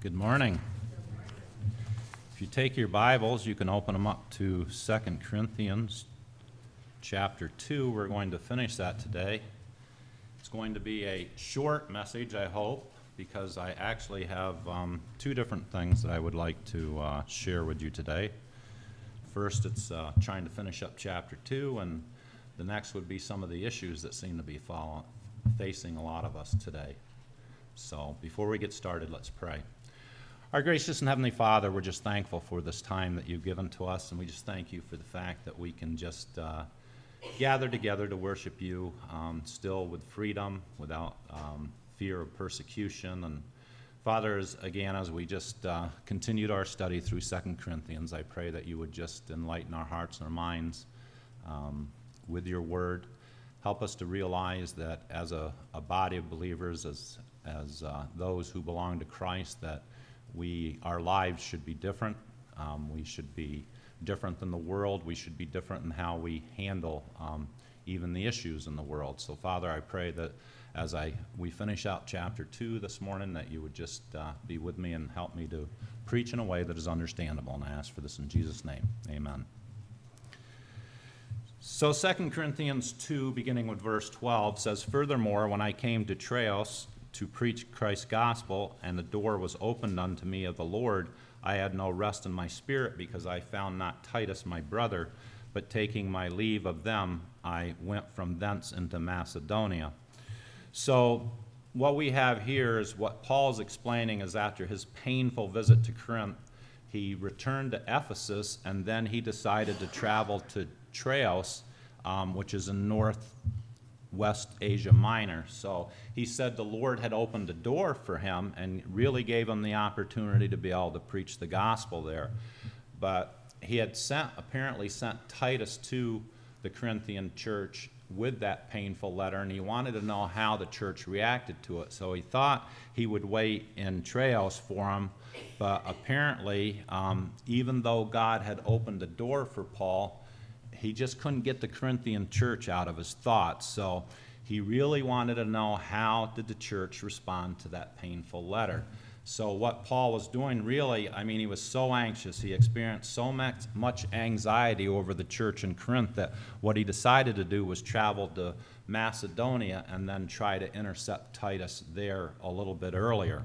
Good morning. If you take your Bibles, you can open them up to 2 Corinthians chapter 2. We're going to finish that today. It's going to be a short message, I hope, because I actually have two different things that I would like to share with you today. First, it's trying to finish up chapter 2, and the next would be some of the issues that seem to be facing a lot of us today. So before we get started, let's pray. Our gracious and Heavenly Father, we're just thankful for this time that you've given to us, and we just thank you for the fact that we can just gather together to worship you still with freedom, without fear of persecution. And Father, as we just continued our study through 2 Corinthians, I pray that you would just enlighten our hearts and our minds with your word. Help us to realize that as a body of believers, as those who belong to Christ, that our lives should be different. We should be different than the world. We should be different in how we handle even the issues in the world. So, Father, I pray that as we finish out chapter 2 this morning, that you would just be with me and help me to preach in a way that is understandable. And I ask for this in Jesus' name. Amen. So 2 Corinthians 2, beginning with verse 12, says, "Furthermore, when I came to Troas to preach Christ's gospel, and the door was opened unto me of the Lord, I had no rest in my spirit, because I found not Titus my brother, but taking my leave of them, I went from thence into Macedonia." So what we have here is what Paul's explaining is after his painful visit to Corinth, he returned to Ephesus, and then he decided to travel to Troas, which is in Northwest Asia Minor. So he said the Lord had opened a door for him and really gave him the opportunity to be able to preach the gospel there. But he had apparently sent Titus to the Corinthian church with that painful letter, and he wanted to know how the church reacted to it. So he thought he would wait in Troas for him, but apparently, even though God had opened a door for Paul, he just couldn't get the Corinthian church out of his thoughts. So he really wanted to know, how did the church respond to that painful letter? So what Paul was doing, really, he was so anxious. He experienced so much anxiety over the church in Corinth that what he decided to do was travel to Macedonia and then try to intercept Titus there a little bit earlier.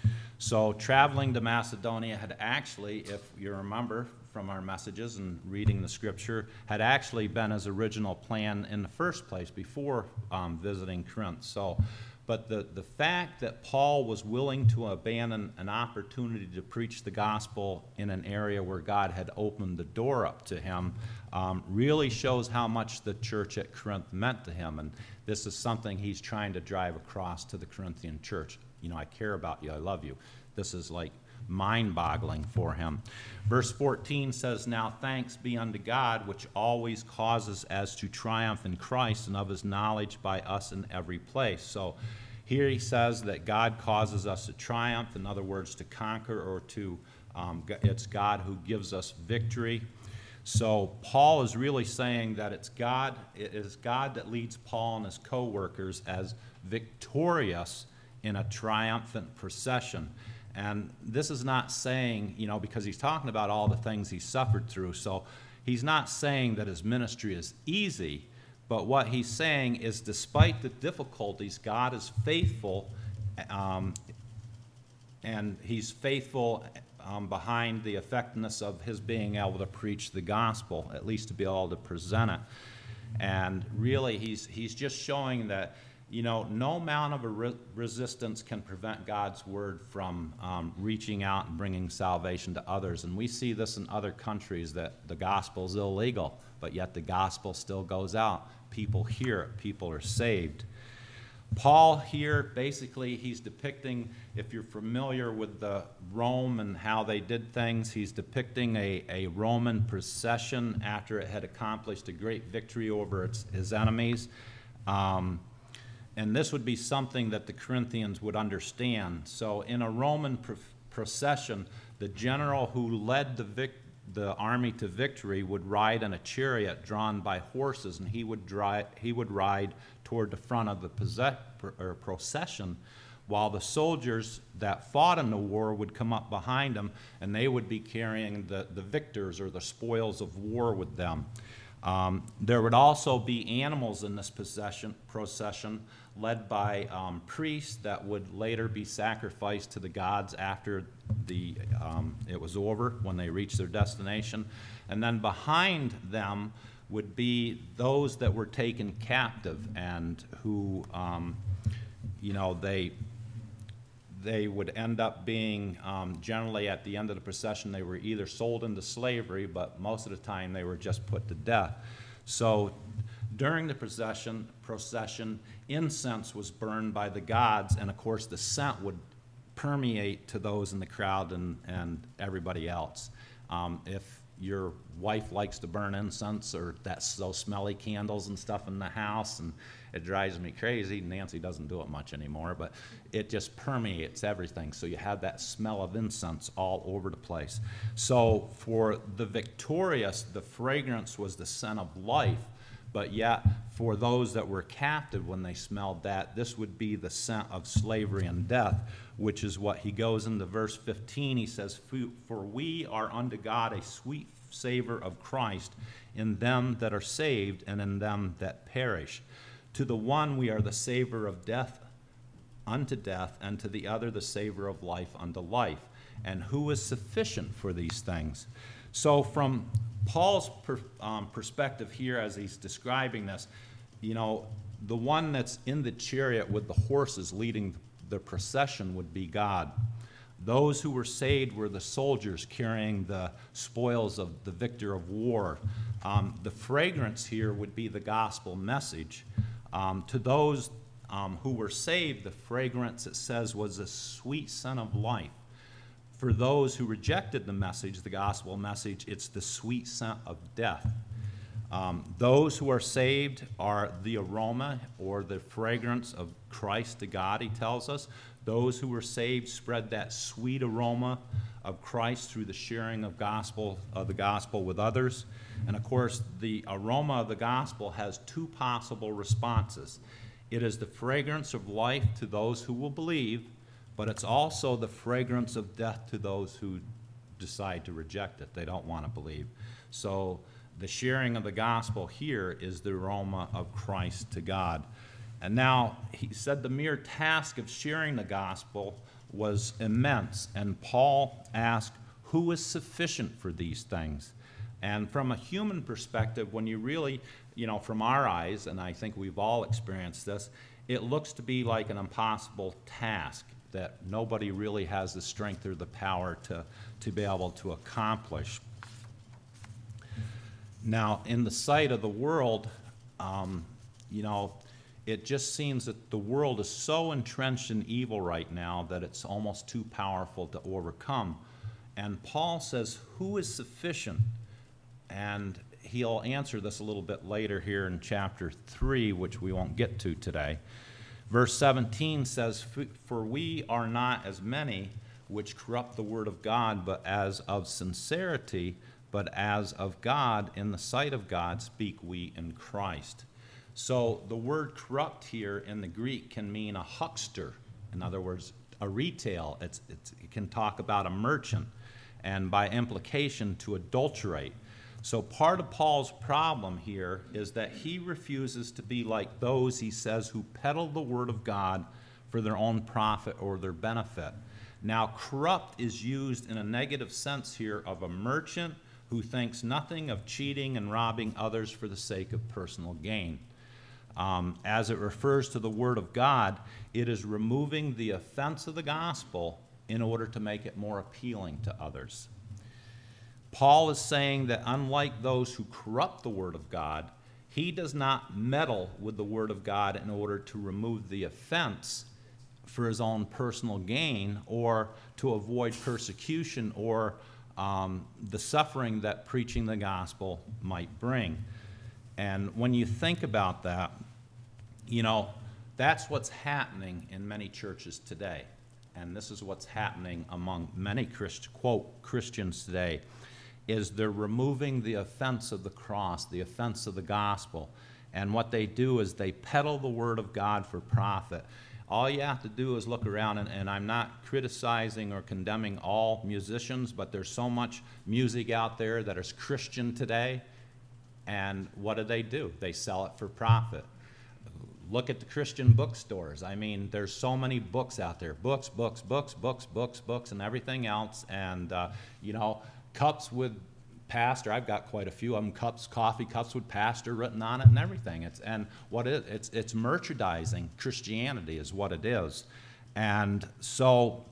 So traveling to Macedonia had actually, if you remember from our messages and reading the scripture, had actually been his original plan in the first place before visiting Corinth. But the fact that Paul was willing to abandon an opportunity to preach the gospel in an area where God had opened the door up to him really shows how much the church at Corinth meant to him. And this is something he's trying to drive across to the Corinthian church. I care about you, I love you. This is like mind-boggling for him. Verse 14 says, "Now thanks be unto God, which always causes us to triumph in Christ, and of his knowledge by us in every place." So here he says that God causes us to triumph, in other words, to conquer, or it's God who gives us victory. So Paul is really saying that it is God that leads Paul and his co-workers as victorious in a triumphant procession. And this is not saying, because he's talking about all the things he suffered through, so he's not saying that his ministry is easy, but what he's saying is despite the difficulties, God is faithful, and he's faithful behind the effectiveness of his being able to preach the gospel, at least to be able to present it. And really, he's just showing that no amount of resistance can prevent God's word from reaching out and bringing salvation to others. And we see this in other countries, that the gospel is illegal, but yet the gospel still goes out. People hear it. People are saved. Paul here, basically, he's depicting, if you're familiar with Rome and how they did things, he's depicting a Roman procession after it had accomplished a great victory over his enemies. And this would be something that the Corinthians would understand. So in a Roman procession, the general who led the army to victory would ride in a chariot drawn by horses, and he would ride toward the front of the procession, while the soldiers that fought in the war would come up behind them, and they would be carrying the victors or the spoils of war with them. There would also be animals in this procession led by priests that would later be sacrificed to the gods after it was over, when they reached their destination. And then behind them would be those that were taken captive and who, they would end up being, generally at the end of the procession, they were either sold into slavery, but most of the time they were just put to death. So during the procession, incense was burned by the gods, and of course the scent would permeate to those in the crowd and everybody else. If your wife likes to burn incense or those smelly candles and stuff in the house, and it drives me crazy. Nancy doesn't do it much anymore, but it just permeates everything. So you have that smell of incense all over the place. So for the victorious, the fragrance was the scent of life, but yet for those that were captive, when they smelled that, this would be the scent of slavery and death, which is what he goes into verse 15. He says, "For we are unto God a sweet savor of Christ in them that are saved and in them that perish. To the one we are the savor of death unto death, and to the other the savor of life unto life. And who is sufficient for these things?" So from Paul's perspective here, as he's describing this, the one that's in the chariot with the horses leading the procession would be God. Those who were saved were the soldiers carrying the spoils of the victor of war. The fragrance here would be the gospel message. To those who were saved, the fragrance, it says, was a sweet scent of life. For those who rejected the message, the gospel message, it's the sweet scent of death. Those who are saved are the aroma or the fragrance of Christ to God, he tells us. Those who were saved spread that sweet aroma of Christ through the sharing of the gospel with others. And of course, the aroma of the gospel has two possible responses. It is the fragrance of life to those who will believe, but it's also the fragrance of death to those who decide to reject it. They don't want to believe. So the sharing of the gospel here is the aroma of Christ to God. And now, he said the mere task of sharing the gospel was immense. And Paul asked, who is sufficient for these things? And from a human perspective, when you really, from our eyes, and I think we've all experienced this, it looks to be like an impossible task that nobody really has the strength or the power to be able to accomplish. Now, in the sight of the world, it just seems that the world is so entrenched in evil right now that it's almost too powerful to overcome. And Paul says, who is sufficient? And he'll answer this a little bit later here in chapter 3, which we won't get to today. Verse 17 says, "For we are not as many which corrupt the word of God, but as of sincerity, but as of God, in the sight of God, speak we in Christ." So the word corrupt here in the Greek can mean a huckster. In other words, a retail. It can talk about a merchant, and by implication, to adulterate. So part of Paul's problem here is that he refuses to be like those, he says, who peddle the word of God for their own profit or their benefit. Now, corrupt is used in a negative sense here of a merchant who thinks nothing of cheating and robbing others for the sake of personal gain. As it refers to the word of God, it is removing the offense of the gospel in order to make it more appealing to others. Paul is saying that unlike those who corrupt the word of God, he does not meddle with the word of God in order to remove the offense for his own personal gain or to avoid persecution or the suffering that preaching the gospel might bring. And when you think about that, that's what's happening in many churches today. And this is what's happening among many Christians today, is they're removing the offense of the cross, the offense of the gospel. And what they do is they peddle the word of God for profit, all you have to do is look around, and I'm not criticizing or condemning all musicians, but there's so much music out there that is Christian today, and what do? They sell it for profit. Look at the Christian bookstores. I mean, there's so many books out there. Books, and everything else. And, cups with pastor. I've got quite a few of them. Coffee cups with pastor written on it and everything. It's merchandising. Christianity is what it is. And so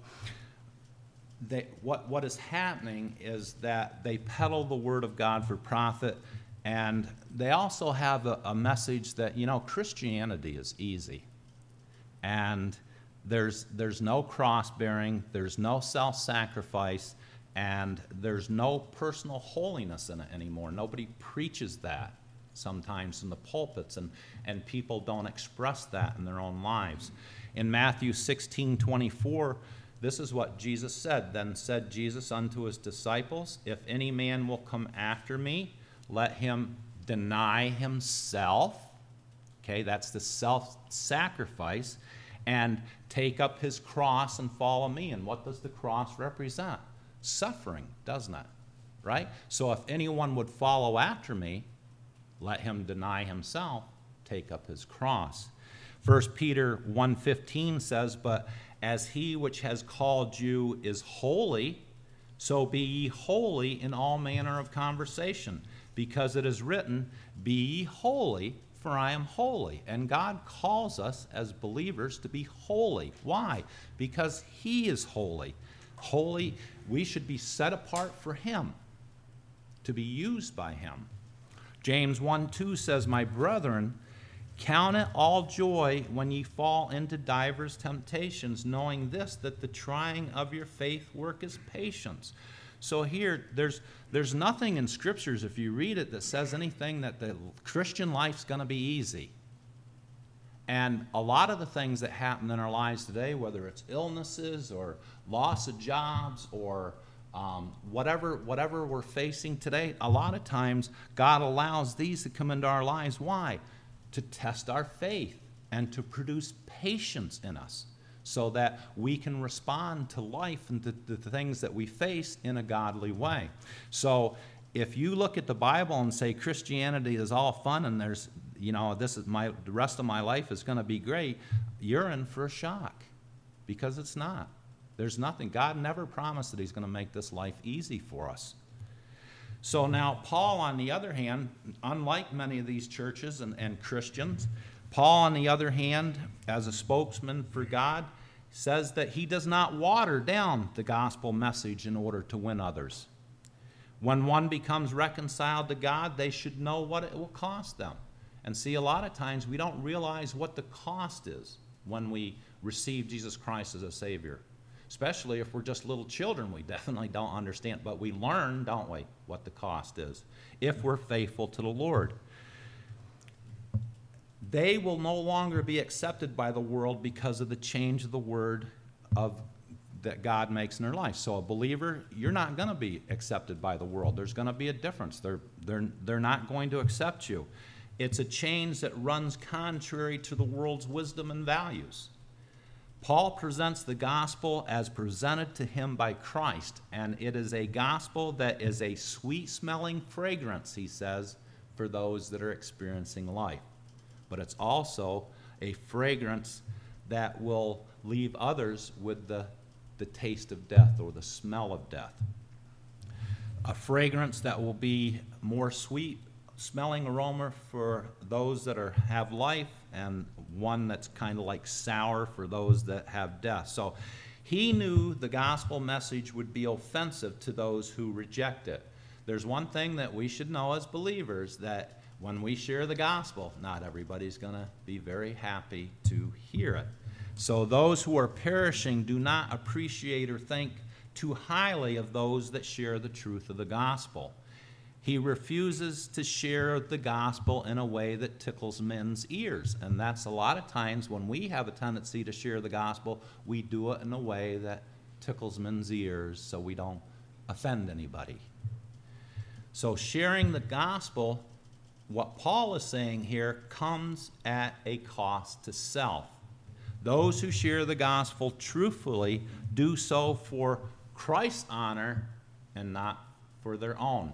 what is happening is that they peddle the word of God for profit. And they also have a message that, Christianity is easy. And there's no cross-bearing, there's no self-sacrifice, and there's no personal holiness in it anymore. Nobody preaches that sometimes in the pulpits, and people don't express that in their own lives. In Matthew 16:24, this is what Jesus said. Then said Jesus unto his disciples, if any man will come after me, let him deny himself, okay, that's the self-sacrifice, and take up his cross and follow me. And what does the cross represent? Suffering, doesn't it? Right? So if anyone would follow after me, let him deny himself, take up his cross. 1 Peter 1:15 says, but as he which has called you is holy, so be ye holy in all manner of conversation. Because it is written, be ye holy, for I am holy. And God calls us as believers to be holy. Why? Because he is holy. Holy, we should be set apart for him, to be used by him. James 1:2 says, my brethren, count it all joy when ye fall into divers temptations, knowing this, that the trying of your faith worketh patience. So here, there's nothing in Scriptures, if you read it, that says anything that the Christian life's going to be easy. And a lot of the things that happen in our lives today, whether it's illnesses or loss of jobs or whatever we're facing today, a lot of times God allows these to come into our lives. Why? To test our faith and to produce patience in us, so that we can respond to life and to the things that we face in a godly way. So if you look at the Bible and say Christianity is all fun and there's, the rest of my life is going to be great, you're in for a shock, because it's not. There's nothing. God never promised that he's going to make this life easy for us. So now Paul, on the other hand, unlike many of these churches and Christians, Paul, on the other hand, as a spokesman for God, says that he does not water down the gospel message in order to win others. When one becomes reconciled to God, they should know what it will cost them. And see, a lot of times we don't realize what the cost is when we receive Jesus Christ as a Savior. Especially if we're just little children, we definitely don't understand. But we learn, don't we, what the cost is, if we're faithful to the Lord. They will no longer be accepted by the world because of the change of the word that God makes in their life. So a believer, you're not going to be accepted by the world. There's going to be a difference. They're not going to accept you. It's a change that runs contrary to the world's wisdom and values. Paul presents the gospel as presented to him by Christ, and it is a gospel that is a sweet-smelling fragrance, he says, for those that are experiencing life. But it's also a fragrance that will leave others with the taste of death or the smell of death. A fragrance that will be more sweet-smelling aroma for those that have life, and one that's kind of like sour for those that have death. So he knew the gospel message would be offensive to those who reject it. There's one thing that we should know as believers, that when we share the gospel, not everybody's going to be very happy to hear it. So those who are perishing do not appreciate or think too highly of those that share the truth of the gospel. He refuses to share the gospel in a way that tickles men's ears. And that's a lot of times when we have a tendency to share the gospel, we do it in a way that tickles men's ears so we don't offend anybody. So sharing the gospel, what Paul is saying here, comes at a cost to self. Those who share the gospel truthfully do so for Christ's honor and not for their own.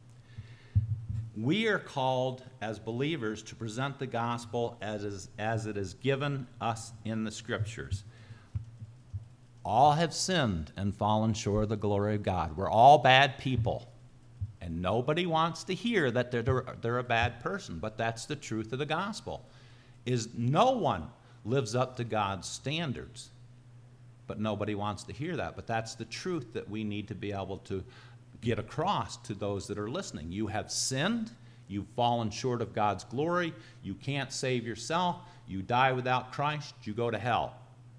We are called as believers to present the gospel as it is given us in the Scriptures. All have sinned and fallen short of the glory of God. We're all bad people. And nobody wants to hear that they're a bad person, but that's the truth of the gospel, is no one lives up to God's standards. But nobody wants to hear that. But that's the truth that we need to be able to get across to those that are listening. You have sinned. You've fallen short of God's glory. You can't save yourself. You die without Christ. You go to hell.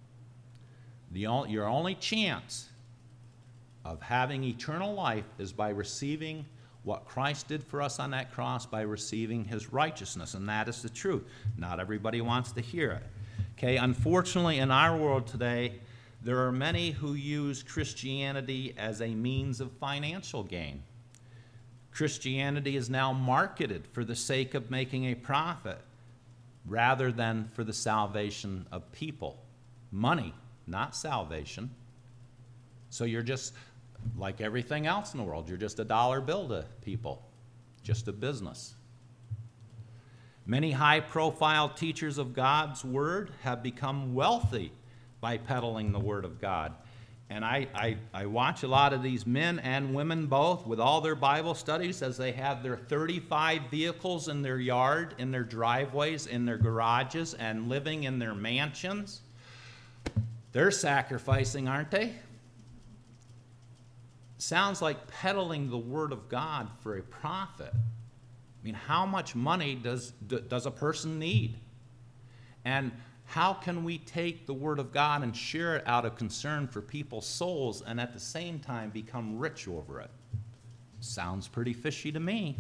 Your only chance of having eternal life is by receiving what Christ did for us on that cross, by receiving his righteousness, and that is the truth. Not everybody wants to hear it. Okay, unfortunately, in our world today, there are many who use Christianity as a means of financial gain. Christianity is now marketed for the sake of making a profit rather than for the salvation of people. Money, not salvation. So you're just, like everything else in the world, you're just a dollar bill to people, just a business. Many high-profile teachers of God's Word have become wealthy by peddling the Word of God. And I watch a lot of these men and women both with all their Bible studies as they have their 35 vehicles in their yard, in their driveways, in their garages, and living in their mansions. They're sacrificing, aren't they? Sounds like peddling the Word of God for a profit. I mean, how much money does a person need? And how can we take the Word of God and share it out of concern for people's souls and at the same time become rich over it? Sounds pretty fishy to me.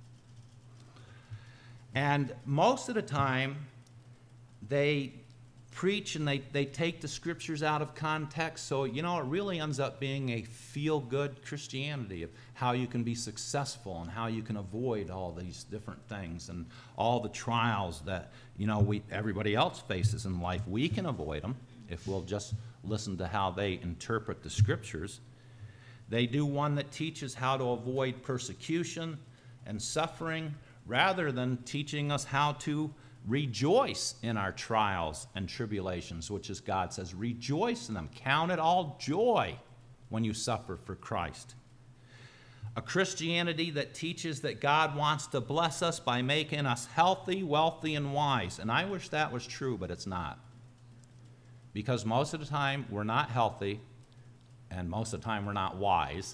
And most of the time, they preach and they take the Scriptures out of context. So, it really ends up being a feel-good Christianity of how you can be successful and how you can avoid all these different things and all the trials that, everybody else faces in life. We can avoid them if we'll just listen to how they interpret the Scriptures. They do one that teaches how to avoid persecution and suffering rather than teaching us how to rejoice in our trials and tribulations, which, as God says, rejoice in them. Count it all joy when you suffer for Christ. A Christianity that teaches that God wants to bless us by making us healthy, wealthy, and wise. And I wish that was true, but it's not. Because most of the time, we're not healthy, and most of the time, we're not wise.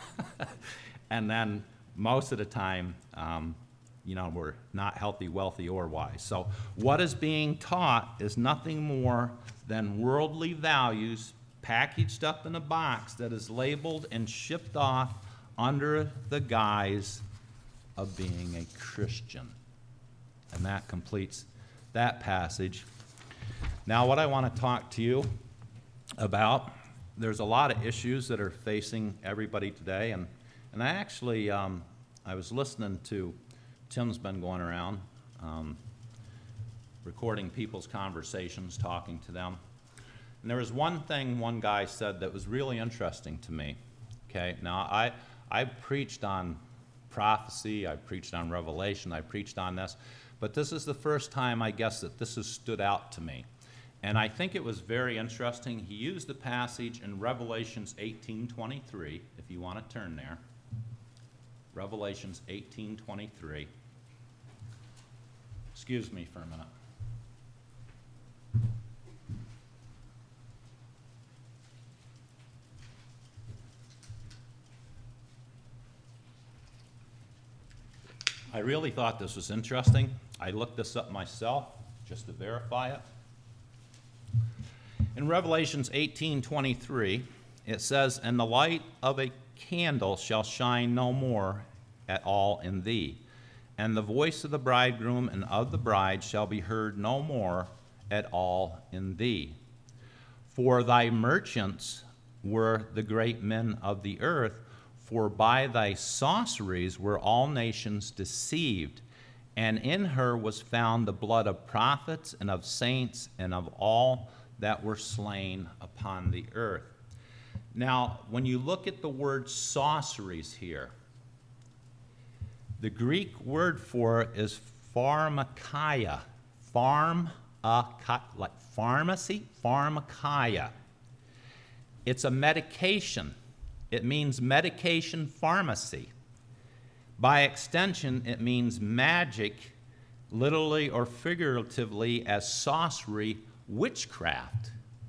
And then most of the time, we're not healthy, wealthy, or wise. So what is being taught is nothing more than worldly values packaged up in a box that is labeled and shipped off under the guise of being a Christian. And that completes that passage. Now, what I want to talk to you about, there's a lot of issues that are facing everybody today. And I actually, I was listening to Tim's been going around recording people's conversations, talking to them. And there was one thing one guy said that was really interesting to me. Okay, now I preached on prophecy, I preached on Revelation, I preached on this, but this is the first time, I guess, that this has stood out to me. And I think it was very interesting. He used the passage in Revelations 18:23, if you want to turn there. Revelations 18:23. Excuse me for a minute. I really thought this was interesting. I looked this up myself just to verify it. In Revelations 18:23, it says, "And the light of a candle shall shine no more at all in thee, and the voice of the bridegroom and of the bride shall be heard no more at all in thee. For thy merchants were the great men of the earth, for by thy sorceries were all nations deceived, and in her was found the blood of prophets and of saints and of all that were slain upon the earth. Now, when you look at the word sorceries here, the Greek word for it is pharmakia. Like pharmacy, pharmakia. It's a medication. It means medication pharmacy. By extension, it means magic, literally or figuratively, as sorcery, witchcraft.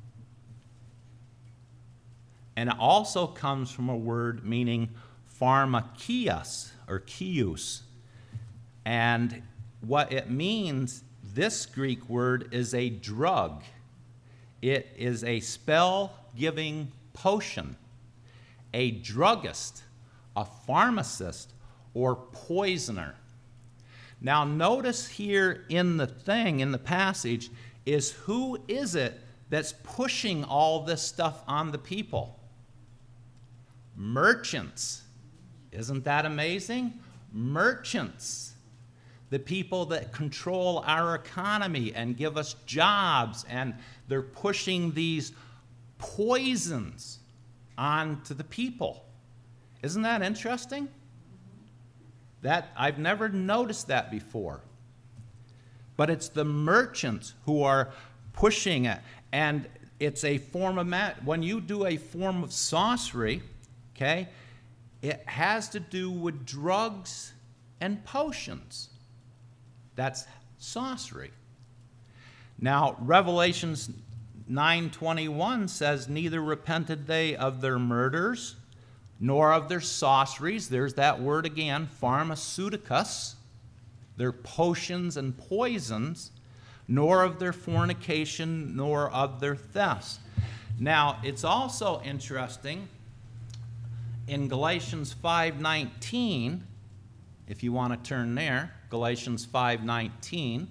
And it also comes from a word meaning pharmakias or kios. And what it means, this Greek word is a drug. It is a spell-giving potion. A druggist, a pharmacist, or poisoner. Now notice here in the passage, is who is it that's pushing all this stuff on the people? Merchants. Isn't that amazing? Merchants. The people that control our economy and give us jobs, and they're pushing these poisons onto the people. Isn't that interesting? That I've never noticed that before. But it's the merchants who are pushing it, and it's a form of when you do a form of sorcery, okay, it has to do with drugs and potions. That's sorcery. Now, Revelations 9:21 says, neither repented they of their murders, nor of their sorceries. There's that word again, pharmaceuticus, their potions and poisons, nor of their fornication, nor of their thefts. Now, it's also interesting, in Galatians 5:19, if you want to turn there, Galatians 5:19.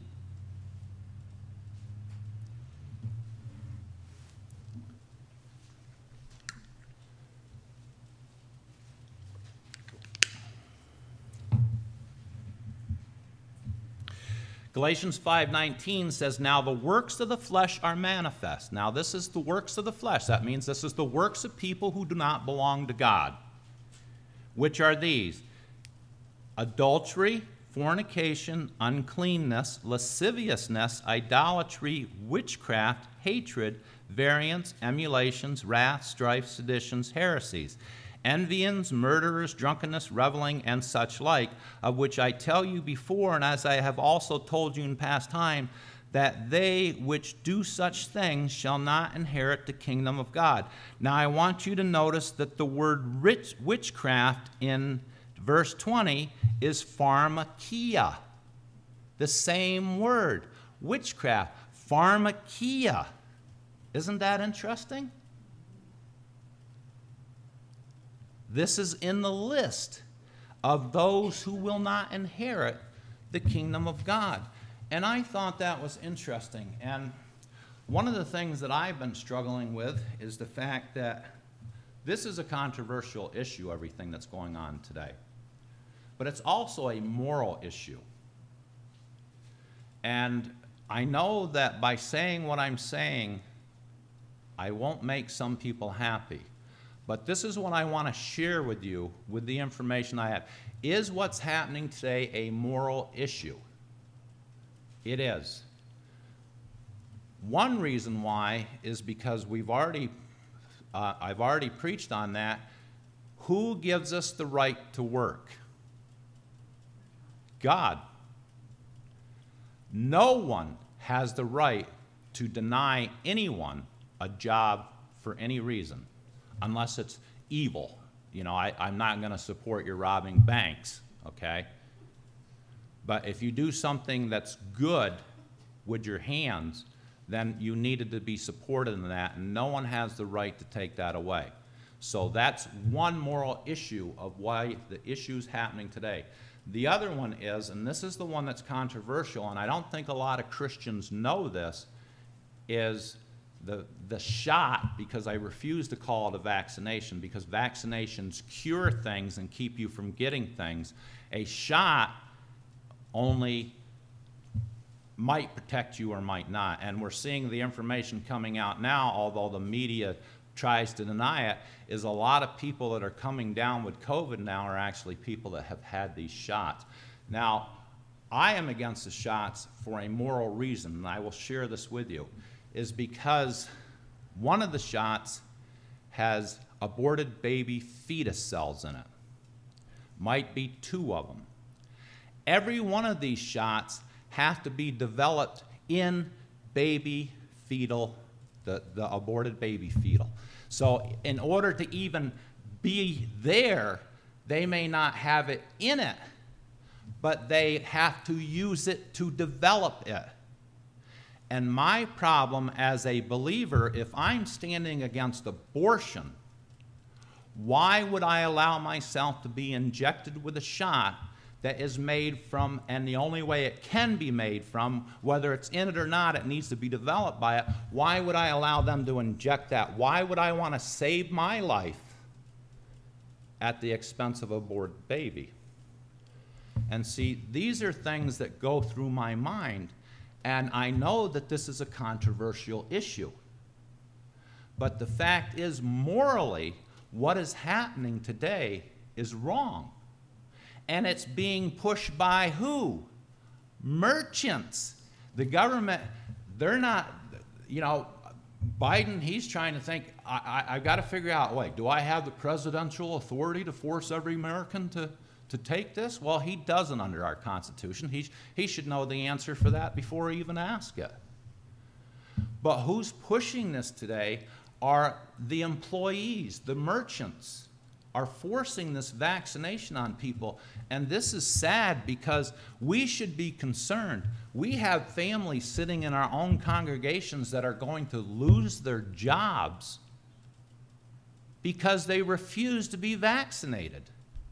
Galatians 5:19 says, now the works of the flesh are manifest. Now this is the works of the flesh. That means this is the works of people who do not belong to God. Which are these? Adultery, fornication, uncleanness, lasciviousness, idolatry, witchcraft, hatred, variance, emulations, wrath, strife, seditions, heresies, envyings, murderers, drunkenness, reveling, and such like, of which I tell you before, and as I have also told you in past time, that they which do such things shall not inherit the kingdom of God. Now I want you to notice that the word witchcraft in verse 20 is pharmakia. The same word, witchcraft, pharmakia. Isn't that interesting? This is in the list of those who will not inherit the kingdom of God. And I thought that was interesting. And one of the things that I've been struggling with is the fact that this is a controversial issue, everything that's going on today. But it's also a moral issue. And I know that by saying what I'm saying, I won't make some people happy. But this is what I want to share with you with the information I have. Is what's happening today a moral issue? It is. One reason why is because I've already preached on that. Who gives us the right to work? God. No one has the right to deny anyone a job for any reason, unless it's evil. You know, I'm not going to support you robbing banks, okay? But if you do something that's good with your hands, then you needed to be supported in that, and no one has the right to take that away. So that's one moral issue of why the issue's happening today. The other one is, and this is the one that's controversial, and I don't think a lot of Christians know this, is the shot, because I refuse to call it a vaccination, because vaccinations cure things and keep you from getting things. A shot only might protect you or might not. And we're seeing the information coming out now, although the media tries to deny it, is a lot of people that are coming down with COVID now are actually people that have had these shots. Now, I am against the shots for a moral reason, and I will share this with you, is because one of the shots has aborted baby fetus cells in it. Might be 2 of them. Every one of these shots have to be developed in baby fetal, the aborted baby fetal. So in order to even be there, they may not have it in it, but they have to use it to develop it. And my problem as a believer, if I'm standing against abortion, why would I allow myself to be injected with a shot that is made from, and the only way it can be made from, whether it's in it or not, it needs to be developed by it. Why would I allow them to inject that? Why would I want to save my life at the expense of a aborted baby? And see, these are things that go through my mind, and I know that this is a controversial issue. But the fact is, morally, what is happening today is wrong. And it's being pushed by who? Merchants. The government, they're not, Biden, he's trying to think, I've got to figure out, wait, do I have the presidential authority to force every American to take this? Well, he doesn't under our Constitution. He should know the answer for that before he even asks it. But who's pushing this today are the employees, the merchants, are forcing this vaccination on people. And this is sad because we should be concerned. We have families sitting in our own congregations that are going to lose their jobs because they refuse to be vaccinated.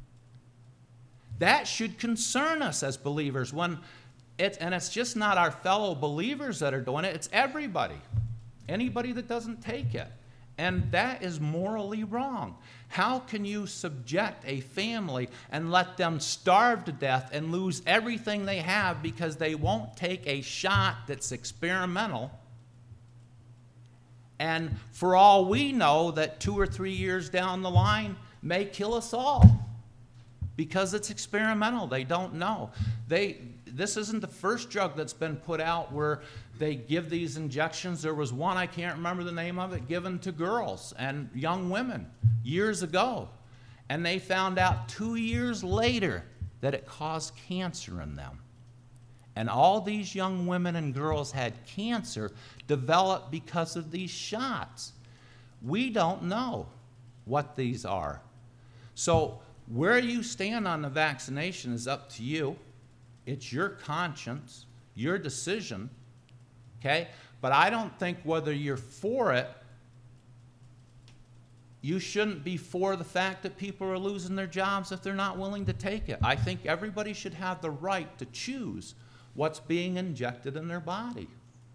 That should concern us as believers. And it's just not our fellow believers that are doing it, it's everybody. Anybody that doesn't take it. And that is morally wrong. How can you subject a family and let them starve to death and lose everything they have because they won't take a shot that's experimental? And for all we know, that 2 or 3 years down the line may kill us all because it's experimental. They don't know. This isn't the first drug that's been put out where they give these injections. There was one, I can't remember the name of it, given to girls and young women years ago. And they found out 2 years later that it caused cancer in them. And all these young women and girls had cancer developed because of these shots. We don't know what these are. So where you stand on the vaccination is up to you. It's your conscience, your decision, okay? But I don't think whether you're for it, you shouldn't be for the fact that people are losing their jobs if they're not willing to take it. I think everybody should have the right to choose what's being injected in their body.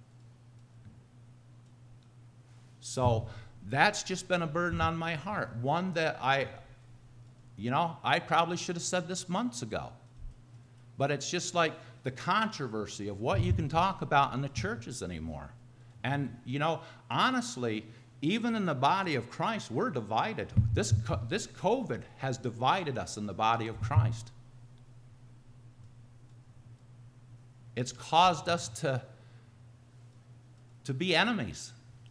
So that's just been a burden on my heart. One that I probably should have said this months ago. But it's just like the controversy of what you can talk about in the churches anymore. And, honestly, even in the body of Christ, we're divided. This COVID has divided us in the body of Christ. It's caused us to be enemies.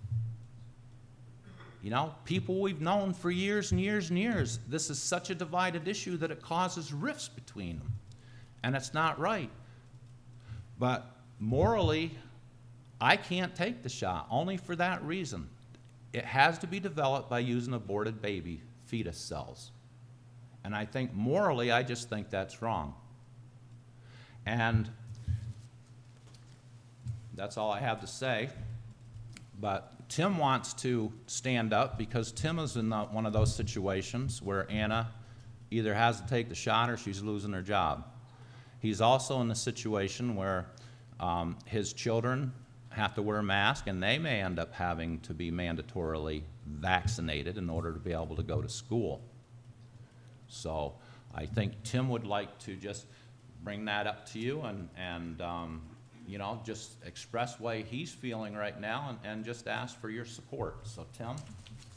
People we've known for years and years and years. This is such a divided issue that it causes rifts between them. And it's not right. But morally, I can't take the shot, only for that reason. It has to be developed by using aborted baby fetus cells. And I think morally, I just think that's wrong. And that's all I have to say. But Tim wants to stand up because Tim is in one of those situations where Anna either has to take the shot or she's losing her job. He's also in the situation where his children have to wear a mask, and they may end up having to be mandatorily vaccinated in order to be able to go to school. So I think Tim would like to just bring that up to you and you know, just express way he's feeling right now and just ask for your support. So Tim?